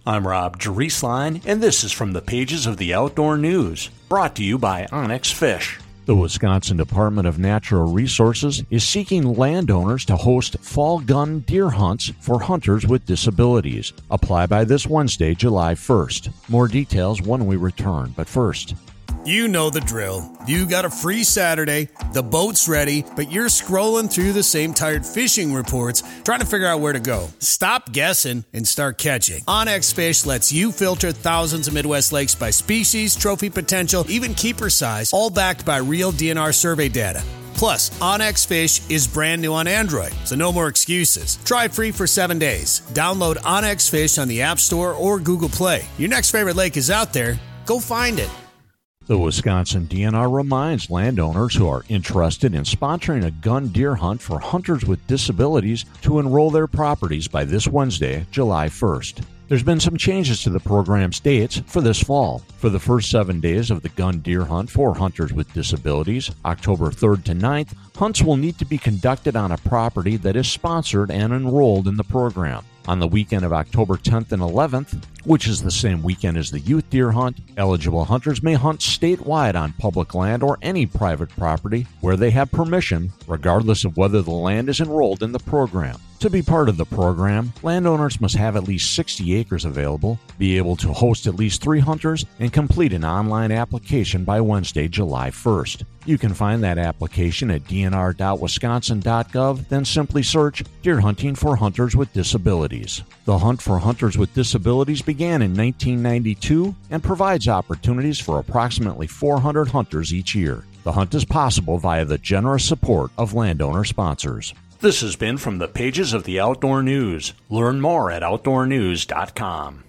I'm Rob Drieslein, and this is from the pages of the Outdoor News, brought to you by Onyx Fish. The Wisconsin Department of Natural Resources is seeking landowners to host fall gun deer hunts for hunters with disabilities. Apply by this Wednesday, July 1st. More details when we return, but first. You know the drill. You got a free Saturday, the boat's ready, but you're scrolling through the same tired fishing reports trying to figure out where to go. Stop guessing and start catching. OnX Fish lets you filter thousands of Midwest lakes by species, trophy potential, even keeper size, all backed by real DNR survey data. Plus, OnX Fish is brand new on Android, so no more excuses. Try free for 7 days. Download OnX Fish on the App Store or Google Play. Your next favorite lake is out there. Go find it. The Wisconsin DNR reminds landowners who are interested in sponsoring a gun deer hunt for hunters with disabilities to enroll their properties by this Wednesday, July 1st. There's been some changes to the program's dates for this fall. For the first 7 days of the gun deer hunt for hunters with disabilities, October 3rd to 9th, hunts will need to be conducted on a property that is sponsored and enrolled in the program. On the weekend of October 10th and 11th, which is the same weekend as the youth deer hunt, eligible hunters may hunt statewide on public land or any private property where they have permission, regardless of whether the land is enrolled in the program. To be part of the program, landowners must have at least 60 acres available, be able to host at least 3 hunters, and complete an online application by Wednesday, July 1st. You can find that application at dnr.wisconsin.gov, then simply search Deer Hunting for Hunters with Disabilities. The Hunt for Hunters with Disabilities began in 1992 and provides opportunities for approximately 400 hunters each year. The hunt is possible via the generous support of landowner sponsors. This has been from the pages of the Outdoor News. Learn more at outdoornews.com.